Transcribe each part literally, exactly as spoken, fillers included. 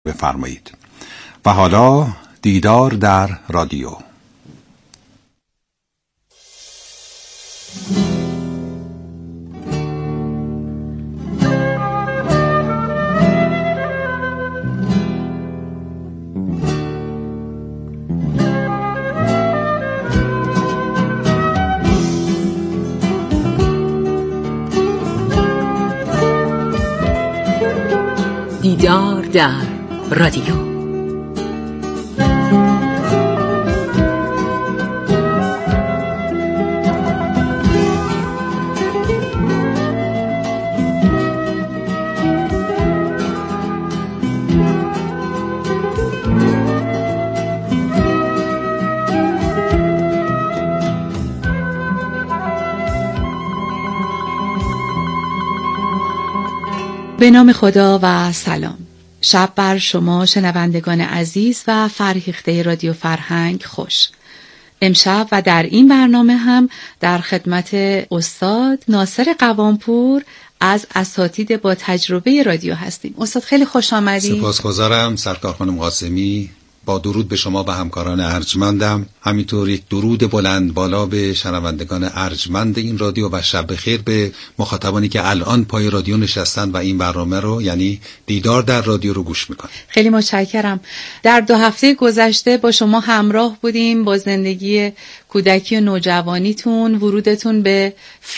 بفرمایید. و حالا دیدار در رادیو. دیدار در رادیو. به نام خدا و سلام. شب بر شما شنوندگان عزیز و فرهیخته رادیو فرهنگ خوش. امشب و در این برنامه هم در خدمت استاد ناصر قوامپور از اساتید با تجربه رادیو هستیم. استاد خیلی خوش آمدید. سپاسگزارم سرکار خانم قاسمی. با درود به شما و همکاران ارجمندم، همینطور یک درود بلند بالا به شنوندگان ارجمند این رادیو و شب بخیر به مخاطبانی که الان پای رادیو نشستن و این برنامه رو، یعنی دیدار در رادیو رو گوش میکنن. خیلی متشکرم. در دو هفته گذشته با شما همراه بودیم با زندگی کودکی و نوجوانیتون، ورودتون به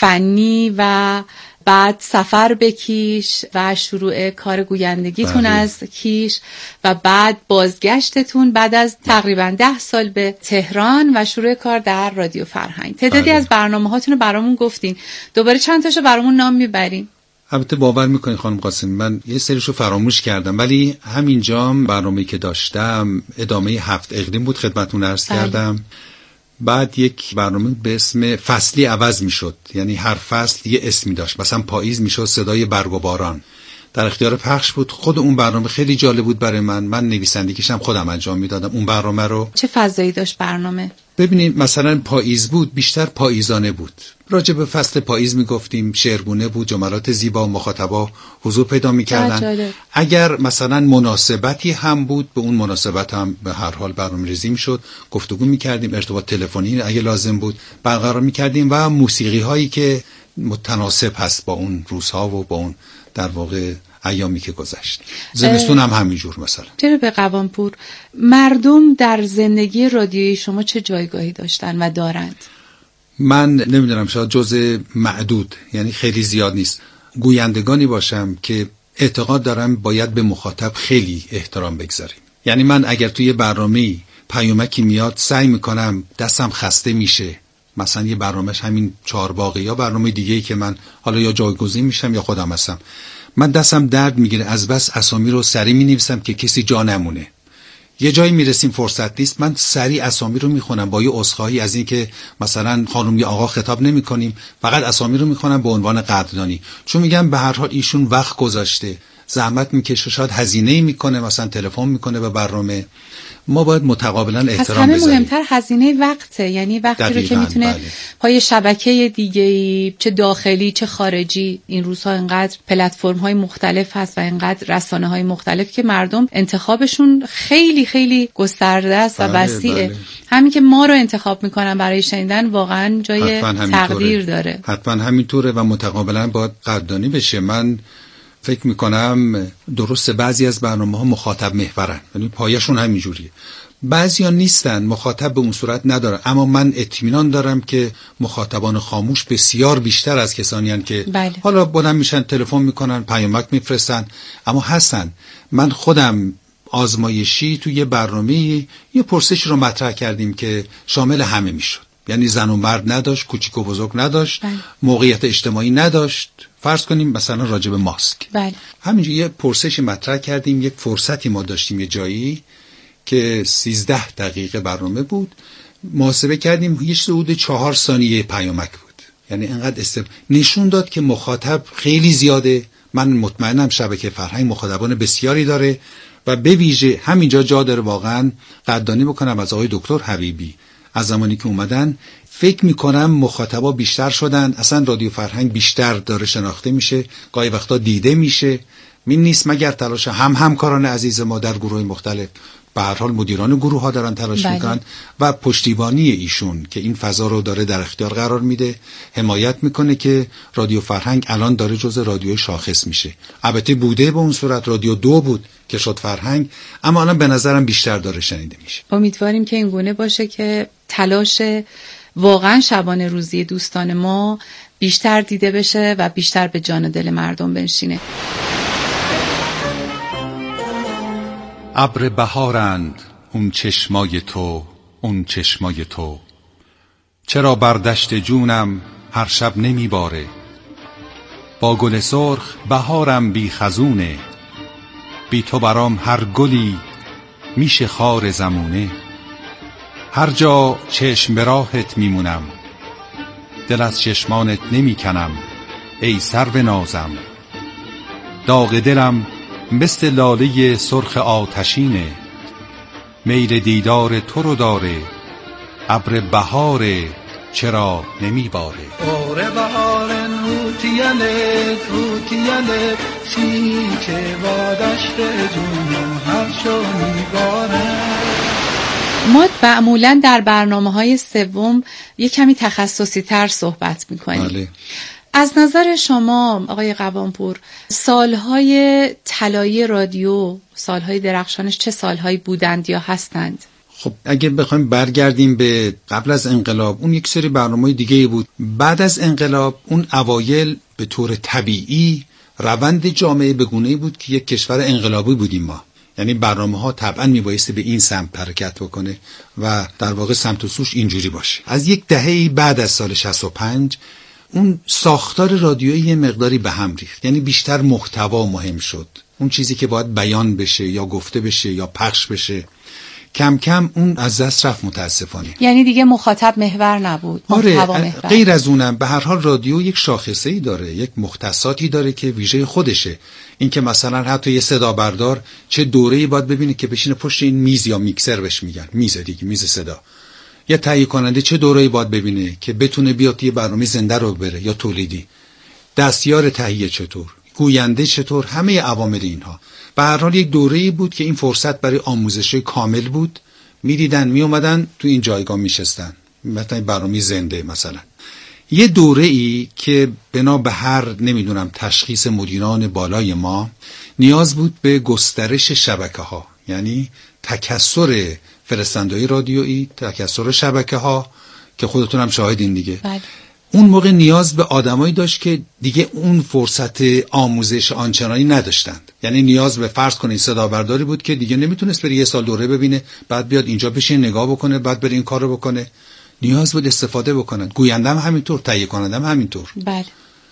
فنی و بعد سفر به کیش و شروع کار گویندگیتون بله. از کیش و بعد بازگشتتون بعد از تقریبا ده سال به تهران و شروع کار در رادیو فرهنگ. تعدادی بله. از برنامه هاتون رو برامون گفتین، دوباره چند تاشو برامون نام میبرین؟ البته باور میکنین خانم قاسمی من یه سریشو فراموش کردم، ولی همینجام برنامه‌ای که داشتم ادامه هفت اقلیم بود خدمتتون عرض بله. کردم. بعد یک برنامه به اسم فصلی عوض میشد، یعنی هر فصل یه اسمی داشت. مثلا پاییز میشد صدای برگ و باران، در اختیار پخش بود. خود اون برنامه خیلی جالب بود برای من، من نویسندگیش هم خودم انجام میدادم اون برنامه رو. چه فضایی داشت برنامه؟ ببینید مثلا پاییز بود، بیشتر پاییزانه بود، راجع به فصل پاییز میگفتیم، شعرگونه بود، جملات زیبا، مخاطبا حضور پیدا میکردن. اگر مثلا مناسبتی هم بود به اون مناسبت هم به هر حال برنامه‌ریزی میشد، گفتگو میکردیم، ارتباط تلفنی اگه لازم بود برقرار میکردیم و موسیقی هایی که متناسب هست با اون روزها و با اون در واقع ایامی که گذشت. زمستون هم همینجور. مثلا جناب قوامپور، مردم در زندگی رادیویی شما چه جایگاهی داشتن و دارند؟ من نمیدونم، شاید جزء معدود، یعنی خیلی زیاد نیست، گویندگانی باشم که اعتقاد دارم باید به مخاطب خیلی احترام بگذاریم. یعنی من اگر توی برنامه‌ای پیامکی میاد سعی میکنم دستم خسته میشه، مثلا یه برنامهش همین چهارباغی یا برنامه دیگه‌ای که من حالا یا جایگزین میشم یا خودم هستم، من دستم درد میگیره از بس اسامی رو سریع مینویسم که کسی جا نمونه. یه جایی میرسیم فرصت نیست، من سریع اسامی رو میخونم با یه عذرخواهی از این که مثلا خانم یا آقا خطاب نمیکنیم، فقط اسامی رو میخونم به عنوان قدردانی، چون میگم به هر حال ایشون وقت گذاشته، زحمت میکشه، شاید هزینه‌ای میکنه، مثلا تلفن میکنه به برنامه. ما باید متقابلا احترام بذاریم. همه مهمتر هزینه وقته، یعنی وقتی رو که میتونه بله. پای شبکه دیگه‌ای چه داخلی چه خارجی، این روزها اینقدر پلتفرم‌های مختلف هست و اینقدر رسانه‌های مختلف که مردم انتخابشون خیلی خیلی گسترده است و بله، وسیعه. بله. همین که ما رو انتخاب میکنن برای شنیدن واقعا جای تقدیر داره. حتما همینطوره و متقابلا باید قدردانی بشه. من فکر میکنم درسته بعضی از برنامه‌ها مخاطب محورن، یعنی پایه‌شون همینجوریه، بعضیا نیستن، مخاطب به اون صورت نداره، اما من اطمینان دارم که مخاطبان خاموش بسیار بیشتر از کسانی هستند که بله. حالا بلند میشن تلفن میکنن، پیامک میفرستن، اما هستن. من خودم آزمایشی توی یه برنامه یه پرسش رو مطرح کردیم که شامل همه میشد، یعنی زن و مرد نداشت، کوچیک و بزرگ نداشت، بله. موقعیت اجتماعی نداشت. فرض کنیم مثلا راجع به ماسک، بله. همینجوری یه پرسشی مطرح کردیم، یک فرصتی ما داشتیم یه جایی که سیزده دقیقه برنامه بود، محاسبه کردیم هیچ حدود چهار ثانیه پیامک بود، یعنی انقدر است نشون داد که مخاطب خیلی زیاده. من مطمئنم شبکه فرهنگ مخاطبان بسیاری داره و به ویژه همینجا جا داره واقعا قدردانی بکنم از آقای دکتر حبیبی. از زمانی که اومدن فکر میکنم مخاطبا بیشتر شدن، اصلا رادیو فرهنگ بیشتر داره شناخته میشه، گاهی وقتا دیده میشه این نیست مگر تلاش هم همکاران عزیز ما در گروه مختلف، به هر حال مدیران گروه ها دارن تلاش بله. میکنن و پشتیبانی ایشون که این فضا رو داره در اختیار قرار میده، حمایت میکنه که رادیو فرهنگ الان داره جزء رادیوی شاخص میشه. البته بوده به اون صورت، رادیو دو بود که شد فرهنگ، اما الان به نظرم بیشتر داره شنیده میشه. امیدواریم که این گونه باشه که تلاش واقعا شبانه روزی دوستان ما بیشتر دیده بشه و بیشتر به جان و دل مردم بنشینه. ابر بهارند اون چشمای تو، اون چشمای تو، چرا بر دشت جونم هر شب نمی باره؟ با گل سرخ بهارم بی خزونه، بی تو برام هر گلی میشه خار زمونه. هر جا چشم به راهت میمونم، دل از چشمانت نمی کنم ای سرو نازم. داغ دلم مثل لاله سرخ آتشینه، میل دیدار تو رو داره ابر بهاره چرا نمی باره؟ ابر بهاره نوتیله نوتیله سیچه با دشت جونم هر شو میباره. ما معمولا در برنامه‌های سوم یک کمی تخصصی تر صحبت می‌کنیم. بله. از نظر شما آقای قوانپور، سالهای طلایی رادیو، سالهای درخشانش چه سالهایی بودند یا هستند؟ خب اگه بخوایم برگردیم به قبل از انقلاب، اون یک سری برنامه‌های دیگه بود. بعد از انقلاب اون اوایل به طور طبیعی روند جامعه به گونه‌ای بود که یک کشور انقلابی بودیم ما. یعنی برنامه‌ها طبعاً میبایستی به این سمت حرکت بکنه و در واقع سمت و سوش اینجوری باشه. از یک دهه بعد از سال شصت و پنج اون ساختار رادیویی یه مقداری به هم ریخت، یعنی بیشتر محتوا مهم شد. اون چیزی که باید بیان بشه یا گفته بشه یا پخش بشه کم کم اون از دست رفت متاسفانه. یعنی دیگه مخاطب محور نبود. آره محور. غیر از اونم به هر حال رادیو یک شاخصه‌ای داره، یک مختصاتی داره که ویژه خودشه. این که مثلا حتی یه صدا بردار چه دوره‌ای باید ببینه که بشینه پشت این میز یا میکسر بهش میگن، میز دیگه، میز صدا. یا تهیه کننده چه دوره‌ای باید ببینه که بتونه بیاد یه برنامه زنده رو بره یا تولیدی. دستیار تهیه چطور، گوینده چطور، همه عوامل اینها. به هر حال یک دوره‌ای بود که این فرصت برای آموزش کامل بود. می‌دیدن میومدن تو این جایگاه میشستن، مثلا برنامه زنده مثلا. یه دوره‌ای که بنا به هر نمیدونم تشخیص مدیران بالای ما نیاز بود به گسترش شبکه‌ها، یعنی تکثر فرستنده‌های رادیویی، تکثر شبکه‌ها که خودتون هم شاهدین دیگه. بله. اون موقع نیاز به آدمایی داشت که دیگه اون فرصت آموزش آنچنانی نداشتند. یعنی نیاز به فرض کنید صدا برداری بود که دیگه نمیتونست بره یه سال دوره ببینه، بعد بیاد اینجا بشه نگاه بکنه، بعد بره این کارو بکنه. نیاز بود استفاده بکنن. گوینده هم همینطور، تهیه کننده هم همینطور. بله.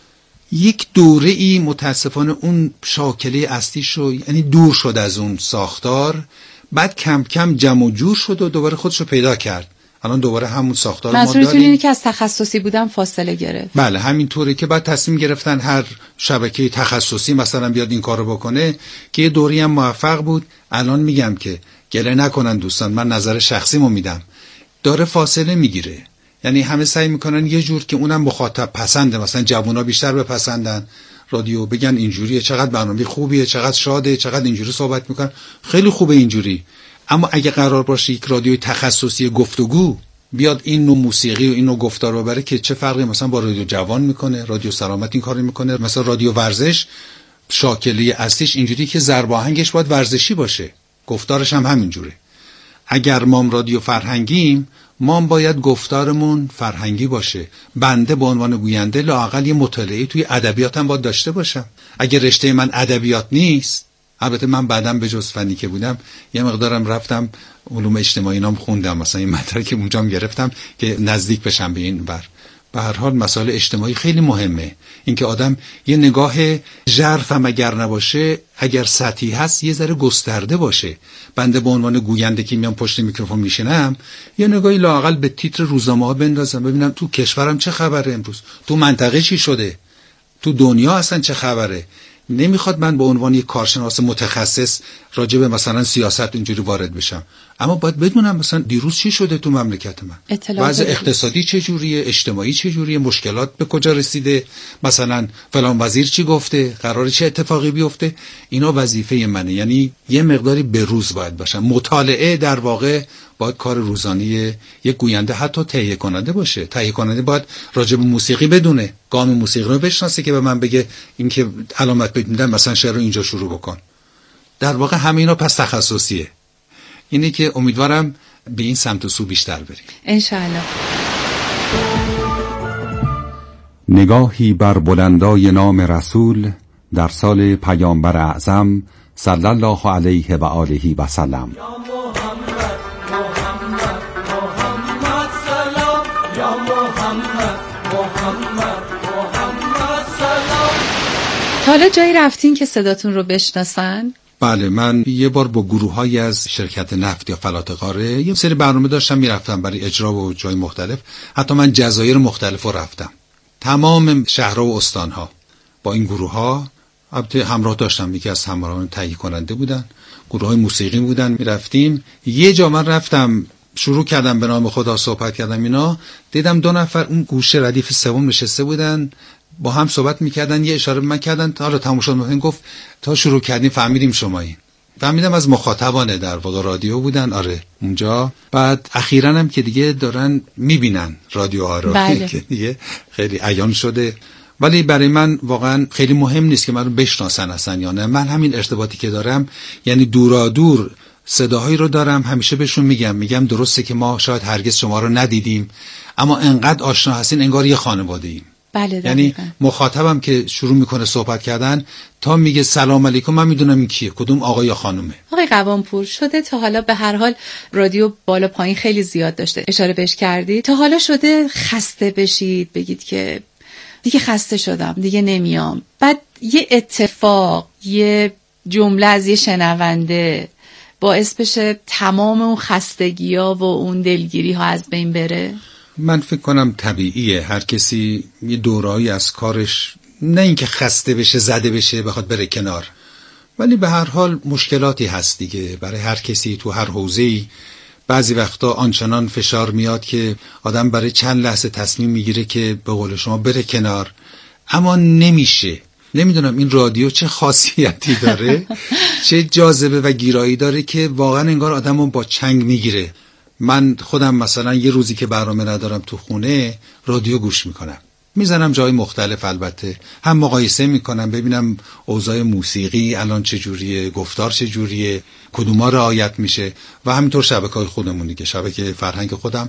یک دوره ای متاسفانه اون شاکله اصلی شو، یعنی دور شد از اون ساختار، بعد کم کم جمع و جور شد و دوباره خودش رو پیدا کرد. الان دوباره همون ساختار ما داریم. منظورتون اینه که از تخصصی بودن فاصله گرفت؟ بله همینطوره که بعد تصمیم گرفتن هر شبکه تخصصی مثلا بیاد این کارو بکنه که یه دوری هم موفق بود. الان میگم که گله نکنن دوستان، من نظر شخصیمو میدم، داره فاصله میگیره. یعنی همه سعی میکنن یه جور که اونم مخاطب پسنده، مثلا جوونا بیشتر بپسندن رادیو، بگن اینجوریه، چقدر برنامه خوبیه، چقدر شاده، چقدر اینجوری صحبت میکنن، خیلی خوبه اینجوری. اما اگه قرار باشه یک رادیوی تخصصی گفتگو بیاد این نوع موسیقی و این نوع گفتار رو ببره، که چه فرقی مثلا با رادیو جوان میکنه، رادیو سلامت این کارو میکنه، مثلا رادیو ورزش شاکله اصلیش اینجوری که ضرب آهنگش باید ورزشی باشه، گفتارش هم همینجوره. اگر ما رادیو فرهنگیم، ما باید گفتارمون فرهنگی باشه. بنده به عنوان گوینده لااقل یه مطالعه توی ادبیاتم باید داشته باشم. اگه رشته من ادبیات نیست، البته من بعدم به جز فنی که بودم یه مقدارم رفتم علوم اجتماعی نام خوندم، مثلا این مدرک که اونجام گرفتم که نزدیک بشم به این بر. به هر حال مسائل اجتماعی خیلی مهمه. اینکه آدم یه نگاه ژرف هم اگر نباشه، اگر سطحی هست یه ذره گسترده باشه. بنده به عنوان گوینده که میام پشت میکروفون میشینم، یه نگاهی لااقل به تیتر روزنامه‌ها بندازم، ببینم تو کشورم چه خبره امروز، تو منطقه چی شده، تو دنیا اصلا چه خبره. نمیخواد من به عنوان یک کارشناس متخصص راجع به مثلا سیاست اینجوری وارد بشم، اما باید بدونم مثلا دیروز چی شده تو مملکت من، وضع اقتصادی چه جوریه، اجتماعی چه جوریه، مشکلات به کجا رسیده، مثلا فلان وزیر چی گفته، قراره چه اتفاقی بیفته. اینا وظیفه منه، یعنی یه مقداری به روز باید باشم. مطالعه در واقع باید کار روزانه یک گوینده حتی تهیه کننده باشه. تهیه کننده باید راجع به موسیقی بدونه، گام موسیقی رو بشناسه که به من بگه این که علامت بدیدن مثلا شعر رو اینجا شروع بکن. در واقع همه اینا پس تخصصیه. اینه که امیدوارم به این سمت و سو بیشتر بریم انشاءالله. نگاهی بر بلندای نام رسول در سال پیامبر اعظم صلی الله علیه و آله و سلم. تا حالا جایی رفتین که صداتون رو بشناسن؟ بله، من یه بار با گروه‌هایی از شرکت نفت یا فلات قاره یه سری برنامه داشتم میرفتم برای اجرا و جای مختلف. حتی من جزایر مختلف رو رفتم، تمام شهرها و استانها با این گروه‌ها. البته همراه داشتم، یکی از همراهان تهیه کننده بودن، گروه‌های موسیقی بودن، میرفتیم. یه جا من رفتم شروع کردم به نام خدا صحبت کردم، اینا دیدم دو نفر اون گوشه ردیف سوم نشسته بودن با هم صحبت میکردن. یه اشاره به من کردن، حالا تموم شد. من گفت تا شروع کردیم فهمیدیم شمایین. فهمیدم از مخاطبانه در واقع رادیو بودن. آره اونجا. بعد اخیراً هم که دیگه دارن میبینن رادیوها رو بله. که دیگه خیلی عیان شده. ولی برای من واقعا خیلی مهم نیست که من رو بشناسن اصلا یا نه. من همین ارتباطی که دارم، یعنی دورا دور صداهایی رو دارم، همیشه بهشون میگم میگم درسته که ما شاید هرگز شما رو ندیدیم، اما انقدر آشنا هستین انگار یه خانواده ایم. بله یعنی مخاطبم که شروع میکنه صحبت کردن تا میگه سلام علیکم، من میدونم این کیه، کدوم آقا یا خانومه. آقای قوامپور، شده تا حالا به هر حال رادیو بالا پایین خیلی زیاد داشته، اشاره بهش کردی، تا حالا شده خسته بشید بگید که دیگه خسته شدم دیگه نمیام، بعد یه اتفاق، یه جمله از یه شنونده باعث بشه تمام اون خستگی ها و اون دلگیری ها از بین بره؟ من فکر کنم طبیعیه، هر کسی یه دورایی از کارش نه اینکه خسته بشه زده بشه بخواد بره کنار، ولی به هر حال مشکلاتی هست دیگه برای هر کسی تو هر حوزه‌ای. بعضی وقتا آنچنان فشار میاد که آدم برای چند لحظه تصمیم میگیره که به قول شما بره کنار، اما نمیشه. نمیدونم این رادیو چه خاصیتی داره چه جاذبه و گیرایی داره که واقعا انگار آدمو با چنگ میگیره. من خودم مثلا یه روزی که برنامه ندارم تو خونه رادیو گوش میکنم، میزنم جای مختلف، البته هم مقایسه میکنم ببینم اوضاع موسیقی الان چجوریه، گفتار چجوریه، کدوما رعایت میشه، و همینطور شبکه‌های خودمون دیگه، شبکه فرهنگ خودم.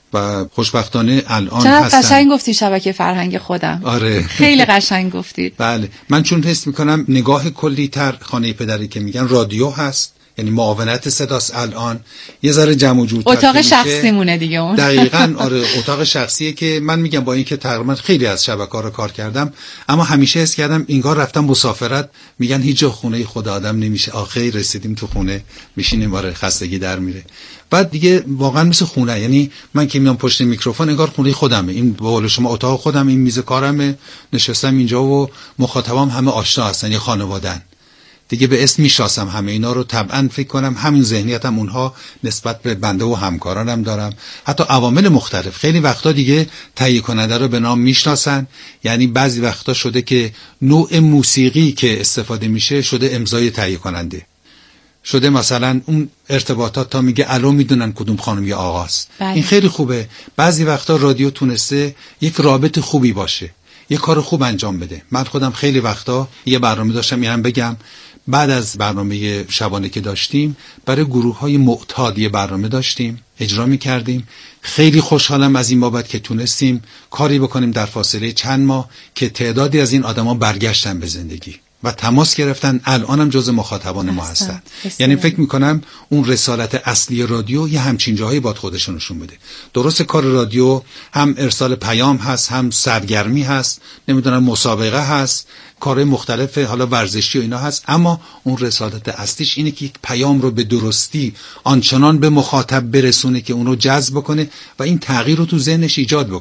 و خوشبختانه الان چقدر هستن. قشنگ گفتی شبکه فرهنگ خودم. آره خیلی قشنگ گفتید. بله، من چون حس میکنم نگاه کلی تر خانه پدری که میگن رادیو هست، یعنی معاونت صداست، الان یه ذره جمع و جورتر اتاق شخصی مونه دیگه اون. دقیقاً آره، اتاق شخصیه که من میگم با اینکه تقریبا خیلی از شبکه‌ها رو کار کردم، اما همیشه حس کردم اینگار رفتم مسافرت. میگن هیچ جا خونه خود آدم نمیشه، آخه رسیدیم تو خونه میشینیم، آره خستگی در میره. بعد دیگه واقعا مثل خونه، یعنی من که میام پشت میکروفون انگار خونه خودمه، این به قول شما اتاق خودم، این میز کارمه، نشستم اینجا و مخاطبام همه آشنا هستن، یه خانواده‌ان دیگه، به اسم میشناسم همه اینا رو. طبعا فکر کنم همین ذهنیتم اونها نسبت به بنده و همکارانم دارم، حتی عوامل مختلف. خیلی وقتا دیگه تهیه کننده رو به نام میشناسن، یعنی بعضی وقتا شده که نوع موسیقی که استفاده میشه شده امضای تهیه کننده، شده مثلا اون ارتباطات تا میگه الو میدونن کدوم خانم یا آقاست. این خیلی خوبه. بعضی وقتا رادیو تونسته یک رابط خوبی باشه، یه کار خوب انجام بده. من خودم خیلی وقتا یه برنامه داشتم، میرم بگم بعد از برنامه شبانه که داشتیم برای گروه‌های معتاد یه برنامه داشتیم اجرا می‌کردیم. خیلی خوشحالم از این بابت که تونستیم کاری بکنیم در فاصله چند ماه که تعدادی از این آدما برگشتن به زندگی و تماس گرفتن، الانم جزء مخاطبان ما هستن. یعنی فکر میکنم اون رسالت اصلی رادیو یه همچین جاهایی باید خودشون نشون بده. درست کار رادیو هم ارسال پیام هست، هم سرگرمی هست، نمیدونم مسابقه هست، کارهای مختلف حالا ورزشی و اینا هست، اما اون رسالت اصلیش اینه که یک پیام رو به درستی آنچنان به مخاطب برسونه که اونو جذب کنه و این تغییر رو تو ذهنش ایجاد بکنه.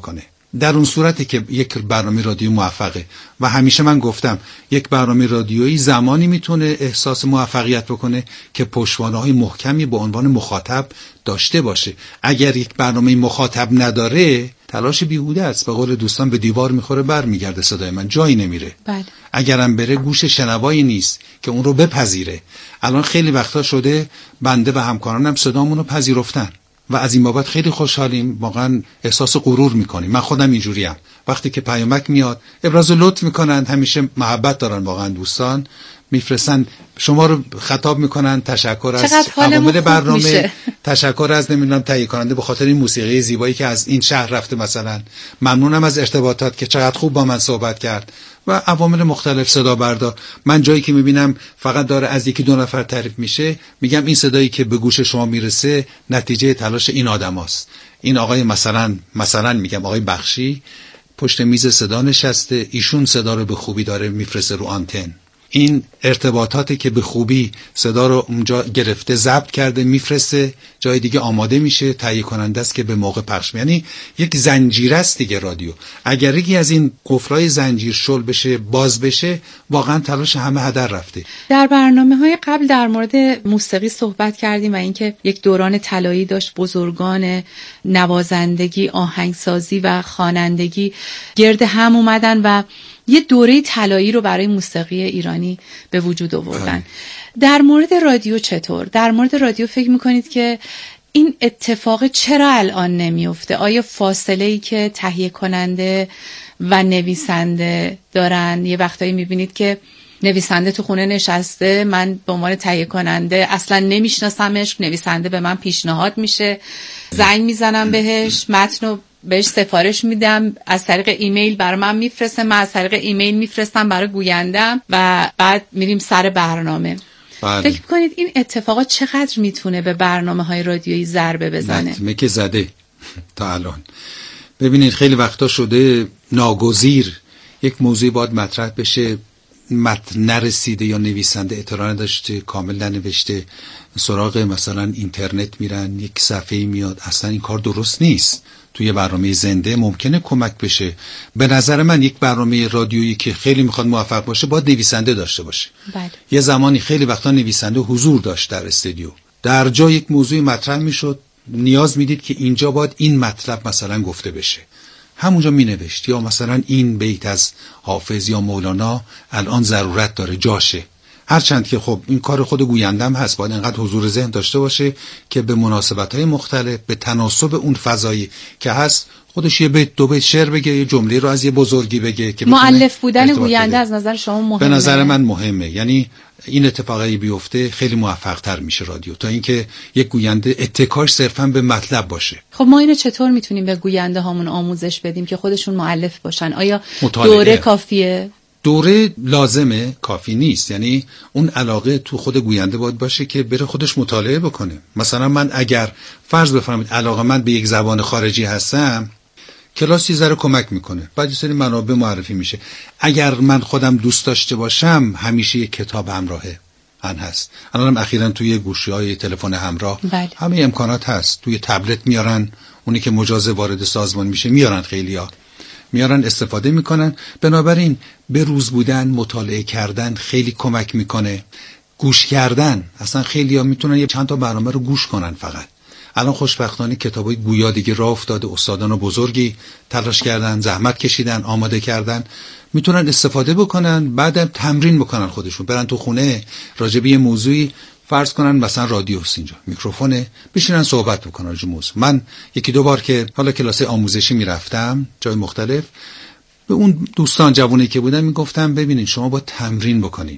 در اون صورتی که یک برنامه رادیو موفقه. و همیشه من گفتم یک برنامه رادیویی زمانی میتونه احساس موفقیت بکنه که پشتوانه‌های محکمی به عنوان مخاطب داشته باشه. اگر یک برنامه مخاطب نداره تلاش بیهوده است. به قول دوستان به دیوار میخوره برمیگرده صدای من، جایی نمیره. بله. اگرم بره گوش شنوایی نیست که اون رو بپذیره. الان خیلی وقتا شده بنده و همکارانم صدامون رو پذیرفتن و از این بابت خیلی خوشحالیم، واقعا احساس غرور میکنیم. من خودم اینجوریم، وقتی که پیامک میاد ابراز لطف میکنن، همیشه محبت دارن، واقعا دوستان میفرستن، شما رو خطاب میکنن، تشکر از عوامل برنامه، تشکر از نمیدونم تهیه کننده به خاطر این موسیقی زیبایی که از این شهر رفته، مثلا ممنونم از ارتباطات که چقدر خوب با من صحبت کرد و عوامل مختلف، صدا بردار. من جایی که میبینم فقط داره از یکی دو نفر تعریف میشه، میگم این صدایی که به گوش شما میرسه نتیجه تلاش این آدماست. این آقای مثلا مثلا میگم آقای بخشی پشت میز صدا نشسته، ایشون صدا رو به خوبی داره میفرسته رو آنتن. این ارتباطاتی که به خوبی صدا رو اونجا گرفته، ضبط کرده، میفرسته جای دیگه، آماده میشه، تهیه کننده است که به موقع پخش. یعنی یک زنجیره است دیگه رادیو. اگر یکی از این قفلای زنجیر شل بشه، باز بشه، واقعا تلاش همه هدر رفته. در برنامه‌های قبل در مورد موسیقی صحبت کردیم و اینکه یک دوران طلایی داشت، بزرگان نوازندگی، آهنگسازی و خوانندگی گرد هم اومدن و یه دوره طلایی رو برای موسیقی ایرانی به وجود آوردن. در مورد رادیو چطور؟ در مورد رادیو فکر میکنید که این اتفاق چرا الان نمیفته؟ آیا فاصله‌ای که تهیه کننده و نویسنده دارن، یه وقتایی میبینید که نویسنده تو خونه نشسته، من به عنوان تهیه کننده اصلا نمیشناسمش، نویسنده به من پیشنهاد میشه، زنگ میزنم بهش، متن بهش سفارش میدم، از طریق ایمیل برای من میفرسته، من از طریق ایمیل میفرستم برای گویندم و بعد میریم سر برنامه. بله. فکر کنید این اتفاقات چقدر میتونه به برنامه‌های رادیویی ضربه بزنه؟ نتمه که زده تا الان. ببینید خیلی وقتا شده ناگزیر یک موضوعی باید مطرح بشه، متن نرسیده یا نویسنده اطلاع نداشته، کامل ننوشته، سراغ مثلا اینترنت میرن، یک صفحه‌ای میاد، اصلا این کار درست نیست. توی برنامه زنده ممکنه کمک بشه. به نظر من یک برنامه رادیویی که خیلی میخواد موفق باشه باید نویسنده داشته باشه. بله. یه زمانی خیلی وقتا نویسنده حضور داشت در استودیو، در جا یک موضوعی مطرح میشد، نیاز میدید که اینجا باید این مطلب مثلا گفته بشه، همونجا مینوشت، یا مثلا این بیت از حافظ یا مولانا الان ضرورت داره، جاشه. هرچند که خب این کار خود گویندم هست، باید انقدر حضور ذهن داشته باشه که به مناسبت‌های مختلف، به تناسب اون فضایی که هست، خودش یه بیت دو بیت شعر بگه، یه جمله رو از یه بزرگی بگه که مؤلف بودن گوینده از نظر شما مهمه؟ به نظر من مهمه. یعنی این اتفاقی بیفته خیلی موفق‌تر میشه رادیو تا اینکه یک گوینده اتکاش صرفاً به مطلب باشه. خب ما اینو چطور میتونیم به گوینده هامون آموزش بدیم که خودشون مؤلف باشن؟ آیا مطالعه. دوره کافیه؟ دوره لازمه، کافی نیست. یعنی اون علاقه تو خود گوینده باید باشه که بره خودش مطالعه بکنه. مثلا من اگر فرض بفرمایید علاقه من به یک زبان خارجی هستم، کلاسی ذره کمک میکنه، بعد یه سری منابع معرفی میشه. اگر من خودم دوست داشته باشم، همیشه یک کتاب همراهه من هست. الانم اخیراً توی گوشی‌های تلفن همراه بله. همه امکانات هست. توی تبلت میارن، اونی که مجاز وارد سازمان میشه میارن، خیلیا میارن استفاده میکنن. بنابراین به روز بودن، مطالعه کردن خیلی کمک میکنه. گوش کردن، اصلا خیلیا میتونن یه چند تا برنامه رو گوش کنن فقط. الان خوشبختانه کتابای گویا دیگه راه افتاده، استادان بزرگی تلاش کردن، زحمت کشیدن، آماده کردن، میتونن استفاده بکنن، بعدم تمرین بکنن خودشون، برن تو خونه راجع به یه موضوعی، فرض کنن مثلا رادیوست، اینجا میکروفونه، بشینن صحبت بکنن راجع به موضوع. من یکی دو بار که حالا کلاس آموزشی میرفتم جای مختلف، به اون دوستان جوونی که بودن میگفتم ببینید شما باید تمرین بکنین.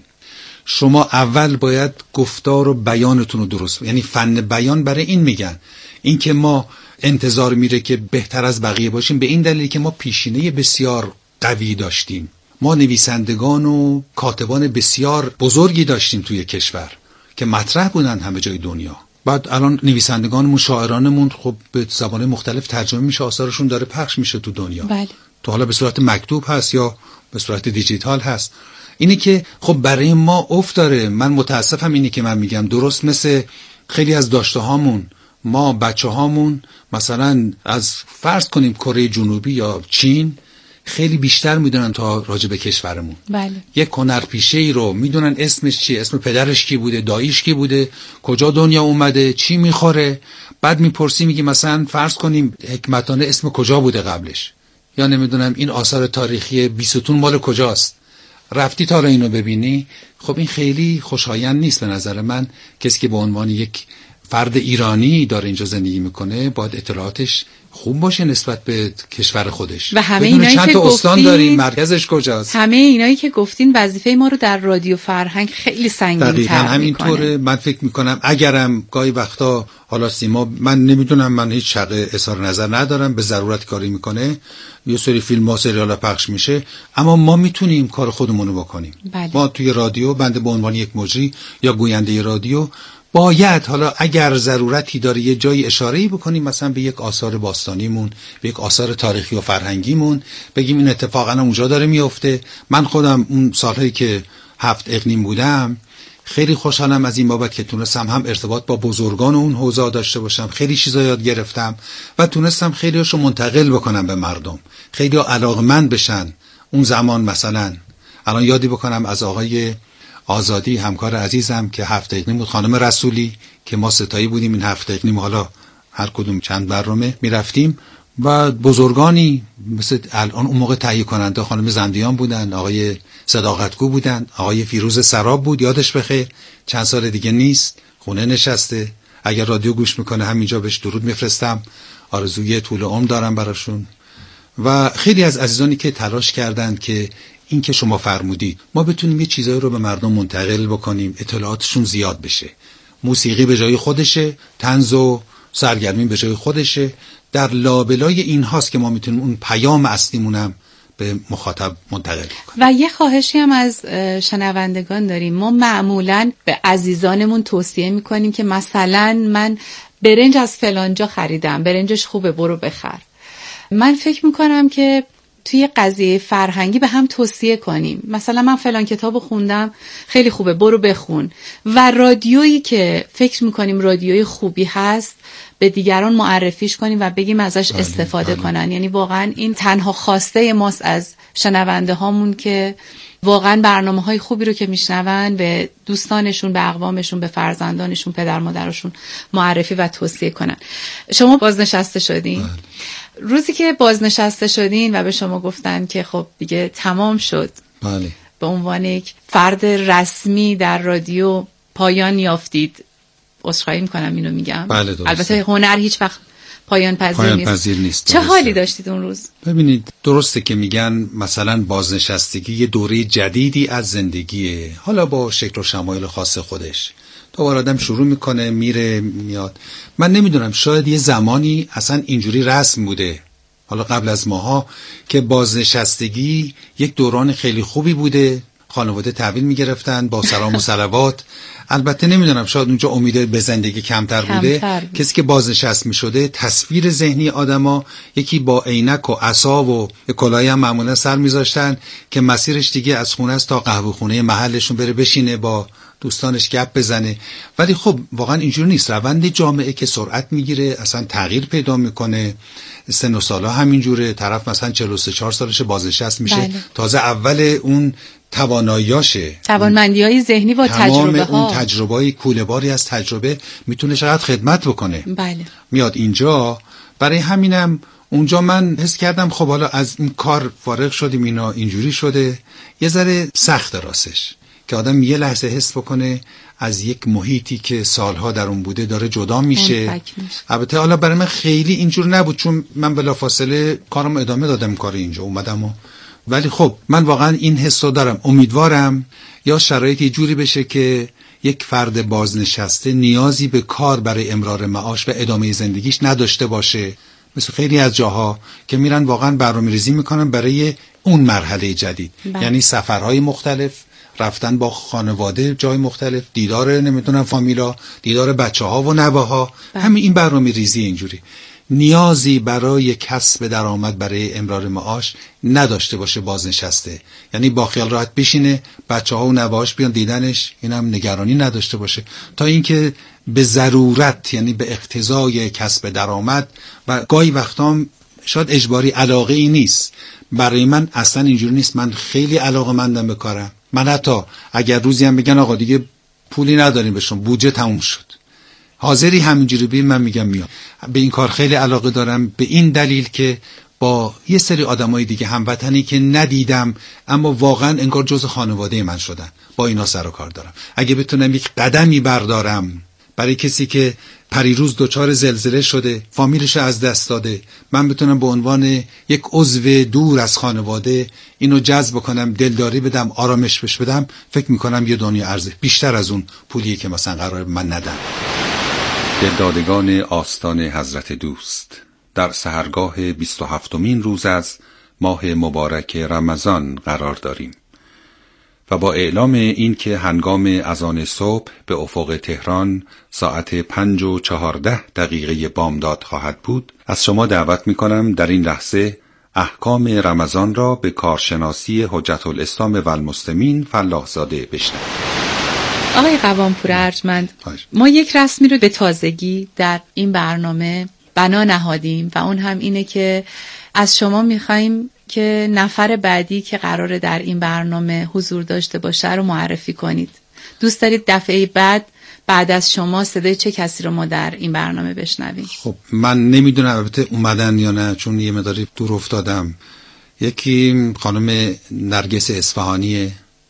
شما اول باید گفتار و بیانتون رو درست، یعنی فن بیان برای این میگن، این که ما انتظار میره که بهتر از بقیه باشیم به این دلیلی که ما پیشینه بسیار قوی داشتیم، ما نویسندگان و کاتبان بسیار بزرگی داشتیم توی کشور که مطرح بودن همه جای دنیا. بعد الان نویسندگانمون، شاعرانمون خب به زبان مختلف ترجمه میشه، آثارشون داره پخش میشه تو دنیا. بله. تو حالا به صورت مکتوب هست یا به صورت دیجیتال هست. اینی که خب برای ما افت داره. من متاسفم اینی که من میگم، درست مثل خیلی از داشته هامون ما بچه هامون مثلا از فرض کنیم کره جنوبی یا چین خیلی بیشتر میدونن تا راجع به کشورمون. بله. یک هنرپیشه ای رو میدونن اسمش چیه، اسم پدرش کی بوده، داییش کی بوده، کجا دنیا اومده، چی میخوره. بعد میپرسی میگی مثلا فرض کنیم حکمتانه اسم کجا بوده قبلش، یا نمیدونم این آثار تاریخی بیستون مال کجاست، رفتی تا را اینو ببینی. خب این خیلی خوشایند نیست به نظر من. کسی که به عنوان یک فرد ایرانی داره اینجا زندگی میکنه باید اطلاعاتش خوب باشه نسبت به کشور خودش و همه اینایی چند که تا استان گفتین، داریم، مرکزش کجاست. همه اینایی که گفتین وظیفه ما رو در رادیو فرهنگ خیلی سنگین‌تر میکنه. دقیقاً همینطوره. من فکر میکنم اگرم گاهی وقتا حالا سیما، من نمیدونم، من هیچ حق اظهار نظر ندارم، به ضرورت کاری میکنه، یه سری فیلم ها سریالا پخش میشه، اما ما میتونیم کار خودمون رو بکنیم. بله. ما توی رادیو، بنده به عنوان یک مجری یا گوینده رادیو باید حالا اگر ضرورتی داره یه جایی اشاره‌ای بکنیم، مثلا به یک آثار باستانیمون، به یک آثار تاریخی و فرهنگیمون، بگیم این اتفاقا اونجا داره میفته. من خودم اون سالهایی که هفت اقلیم بودم خیلی خوشحالم از این بابت که تونستم هم ارتباط با بزرگان اون حوزه داشته باشم، خیلی چیزا یاد گرفتم و تونستم خیلیاشو منتقل بکنم به مردم، خیلی علاقمند بشن. اون زمان مثلا الان یادی بکنم از آقای آزادی، همکار عزیزم که هفت اقلیم بود، خانم رسولی که ما ستایی بودیم این هفت اقلیم، حالا هر کدوم چند برنامه میرفتیم و بزرگانی مثل الان اون موقع تهیه کننده خانم زندیان بودن، آقای صداقتگو بودن، آقای فیروز سراب بود یادش بخیر، چند سال دیگه نیست، خونه نشسته، اگر رادیو گوش میکنه همینجا بهش درود میفرستم، آرزوی طول عمر دارم براشون. و خیلی از عزیزانی که تلاش کردند که این که شما فرمودید ما بتونیم یه چیزایی رو به مردم منتقل بکنیم، اطلاعاتشون زیاد بشه. موسیقی به جای خودشه، طنز و سرگرمی به جای خودشه، در لابلای این هاست که ما میتونیم اون پیام اصلیمونم به مخاطب منتقل کنیم. و یه خواهشی هم از شنوندگان داریم، ما معمولاً به عزیزانمون توصیه میکنیم که مثلا من برنج از فلانجا خریدم، برنجش خوبه برو بخر. من فکر میکنم که توی قضیه فرهنگی به هم توصیه کنیم، مثلا من فلان کتابو خوندم خیلی خوبه برو بخون، و رادیویی که فکر میکنیم رادیوی خوبی هست به دیگران معرفیش کنیم و بگیم ازش بله، استفاده بله. کنن. یعنی واقعا این تنها خواسته ماست از شنونده هامون که واقعا برنامه های خوبی رو که میشنون به دوستانشون، به اقوامشون، به فرزندانشون، پدر مادرشون معرفی و توصیه کنن. شما بازنشسته شدین بله. روزی که بازنشسته شدین و به شما گفتن که خب دیگه تمام شد، بله. به عنوان یک فرد رسمی در رادیو پایان یافتید، عذرخواهی میکنم اینو میگم، بله البته هنر هیچ وقت پایان پذیر, پایان نیست. پذیر نیست. چه حالی داشتید اون روز؟ ببینید درسته که میگن مثلا بازنشستگی یه دوره جدیدی از زندگیه، حالا با شکل و شمایل خاص خودش، دوباره آدم شروع میکنه میره میاد. من نمیدونم شاید یه زمانی اصلا اینجوری رسم بوده، حالا قبل از ماها، که بازنشستگی یک دوران خیلی خوبی بوده، خانواده تحویل میگرفتن با سلام و صلوات. البته نمیدونم شاید اونجا امید به زندگی کمتر بوده. کمتر بود. کسی که بازنشست میشده تصویر ذهنی آدما یکی با عینک و عصا و کلاهی هم معمولا سر میذاشتن که مسیرش دیگه از خونه است تا قهوه خونه محلشون بره بشینه با دوستانش گپ بزنه. ولی خب واقعا اینجوری نیست، روند جامعه که سرعت میگیره اصلا تغییر پیدا میکنه، سن و سالا همینجوره، طرف مثلا چهل و سه چهار سالشه بازنشست میشه بله. تازه اول اون تواناییاشه، توانمندی‌های ذهنی و تجربه ها، اون تجربه‌ای کوله‌باری از تجربه میتونه چقدر خدمت بکنه بله. میاد اینجا. برای همینم اونجا من حس کردم خب حالا از این کار فارغ شدیم، اینا اینجوری شده، یه ذره سخت راستش که آدم یه لحظه حس بکنه از یک محیطی که سالها در اون بوده داره جدا میشه. البته حالا برای من خیلی اینجور نبود چون من بلافاصله کارم ادامه دادم، کار اینجا اومدم و ولی خب من واقعا این حسو دارم، امیدوارم یا شرایطی جوری بشه که یک فرد بازنشسته نیازی به کار برای امرار معاش و ادامه زندگیش نداشته باشه، مثل خیلی از جاها که میرن واقعا برنامه‌ریزی میکنن برای اون مرحله جدید بله. یعنی سفرهای مختلف، رفتن با خانواده جای مختلف، دیدار نمیتونم فامیلا، دیدار بچه ها و نوه ها بله. همین این برنامه ریزی اینجوری نیازی برای کسب درآمد برای امرار معاش نداشته باشه بازنشسته، یعنی با خیال راحت بشینه بچه ها و نوهاش بیان دیدنش، اینم نگرانی نداشته باشه، تا اینکه به ضرورت، یعنی به اقتضای کسب درآمد و گاهی وقتا شاید اجباری علاقه ای نیست. برای من اصلا اینجوری نیست. من خیلی علاقه‌مندم به کارم. من حتی اگر روزی هم بگن آقا دیگه پولی نداریم به شما، بودجه تموم شد، حاضری همینجوری بیم، من میگم میام. به این کار خیلی علاقه دارم، به این دلیل که با یه سری آدمای دیگه هموطنی که ندیدم اما واقعا انگار جزء خانواده من شدن، با اینا سر و کار دارم. اگه بتونم یک قدمی بردارم برای کسی که پریروز دچار زلزله شده، فامیلش از دست داده، من بتونم به عنوان یک عضو دور از خانواده اینو جذب کنم، دلداری بدم، آرامش بهش بدم، فکر میکنم یه دنیا ارزش بیشتر از اون پولیه که مثلا قرار من ندم. دلدادگان آستان حضرت دوست، در سحرگاه بیست و هفتمین روز از ماه مبارک رمضان قرار داریم و با اعلام این که هنگام اذان صبح به افق تهران ساعت پنج و چهارده دقیقه بامداد خواهد بود، از شما دعوت می کنم در این لحظه احکام رمضان را به کارشناسی حجت الاسلام و المسلمین فلاحزاده بشنوید. آقای قوامپور ارجمند، ما یک رسمی رو به تازگی در این برنامه بنا نهادیم و اون هم اینه که از شما میخواییم که نفر بعدی که قراره در این برنامه حضور داشته باشه رو معرفی کنید. دوست دارید دفعه بعد بعد از شما صدای چه کسی رو ما در این برنامه بشنویم؟ خب من نمیدونم البته اومدن یا نه، چون یه مقداری دور افتادم. یکی خانم نرگس اصفهانی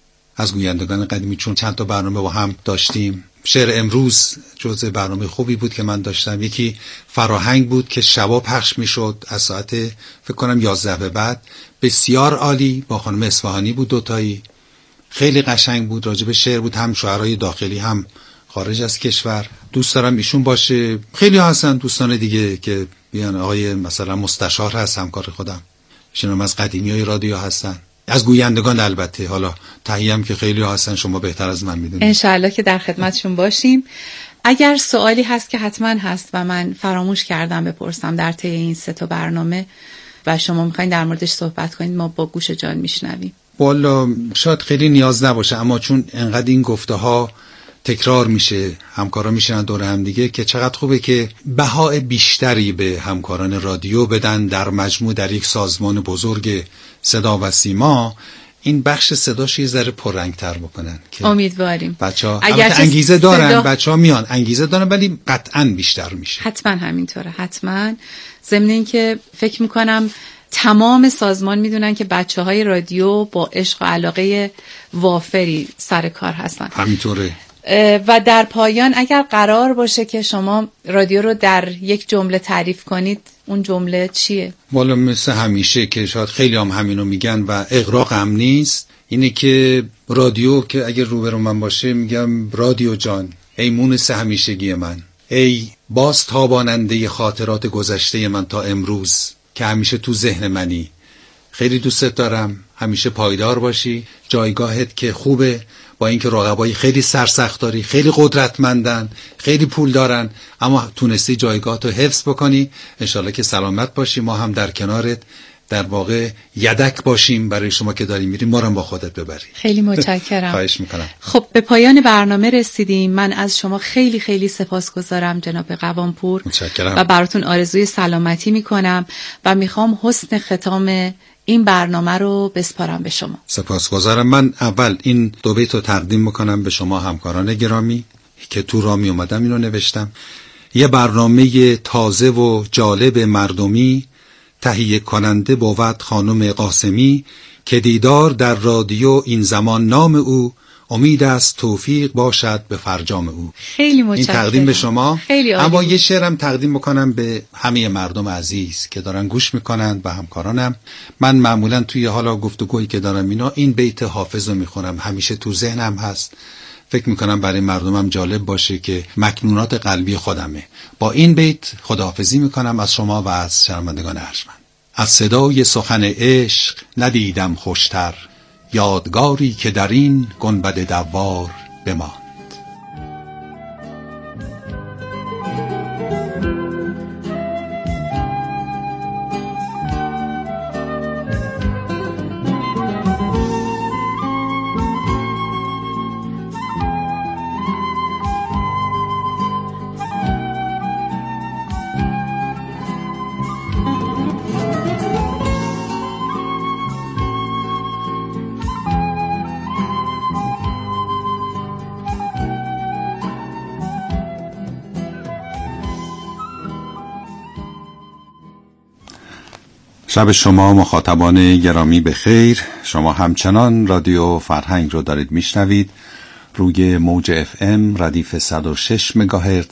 از گویندگان قدیمی، چون چند تا برنامه با هم داشتیم. شعر امروز جزء برنامه خوبی بود که من داشتم. یکی فراهنگ بود که شبا پخش میشد از ساعت فکر کنم یازده به بعد، بسیار عالی، با خانم اصفهانی بود، دوتایی خیلی قشنگ بود، راجب شعر بود، هم شعرهای داخلی هم خارج از کشور. دوست دارم ایشون باشه. خیلی هستن دوستان دیگه که بیان، آقای مثلا مستشار هست همکار خودم، ایشون هم از قدیمیای رادیو هستن، از گویندگان البته، حالا تهیه‌ام که خیلی هستن، شما بهتر از من میدونید. انشالله که در خدمتشون باشیم. اگر سوالی هست که حتما هست و من فراموش کردم بپرسم در طی این سه تا برنامه و شما میخواین در موردش صحبت کنید، ما با گوش جان میشنویم. والا شاید خیلی نیاز نباشه، اما چون انقدر این گفته ها تکرار میشه، همکارا میشن دور هم دیگه، که چقدر خوبه که بهای بیشتری به همکاران رادیو بدن در مجموع در یک سازمان بزرگ صدا و سیما، این بخش صداش یه ذره پررنگ‌تر بکنن. امیدواریم. بچه‌ها انگیزه دارن، صدا... بچه‌ها میان انگیزه دارن، ولی قطعاً بیشتر میشه. حتما همینطوره، حتما. ضمن این که فکر میکنم تمام سازمان میدونن که بچه‌های رادیو با عشق و علاقه وافری سر کار هستن. همینطوره. و در پایان اگر قرار باشه که شما رادیو رو در یک جمله تعریف کنید، اون جمله چیه؟ والا مثل همیشه که شاید خیلی هم همینو میگن و اغراق هم نیست، اینه که رادیو که اگر روبرو من باشه میگم رادیو جان، ای مونس همیشگی من، ای باز تاباننده خاطرات گذشته من تا امروز که همیشه تو ذهن منی، خیلی دوستت دارم، همیشه پایدار باشی، جایگاهت که خوبه، با اینکه رقبای خیلی سرسخت داری، خیلی قدرتمندن، خیلی پول دارن، اما تونستی جایگاهتو حفظ بکنی. انشالله که سلامت باشی، ما هم در کنارت در واقع یدک باشیم برای شما که داری میری، ما رو با خودت ببری. خیلی متشکرم. خواهش میکنم. خب به پایان برنامه رسیدیم. من از شما خیلی خیلی سپاسگزارم جناب قوامپور. متشکرم. و براتون آرزوی سلامتی میکنم و میخوام حسن ختام این برنامه رو بسپارم به شما. سپاسگزارم. من اول این دو بیت رو تقدیم میکنم به شما همکاران گرامی که تو را می اومدم، اینو نوشتم. یه برنامه تازه و جالب مردمی تهیه کننده بود خانم قاسمی که دیدار در رادیو این زمان نام او، امید است توفیق باشد به فرجام او. خیلی متشکرم. این تقدیم به شما. خیلی عالی. اما یه شعرم تقدیم بکنم به همه مردم عزیز که دارن گوش میکنن و همکارانم. من معمولا توی حالا گفتگویی که دارم اینا این بیت حافظ رو میخونم، همیشه تو ذهنم هست، فکر میکنم برای مردمم جالب باشه که مکنونات قلبی خودمه. با این بیت خداحافظی میکنم از شما و از شنوندگان ارجمند. از صدای سخن عشق ندیدم خوشتر، یادگاری که در این گنبد دوار بماند. شب شما مخاطبان گرامی بخیر. شما همچنان رادیو فرهنگ رو دارید میشنوید روی موج اف ام ردیف صد و شش مگاهرتز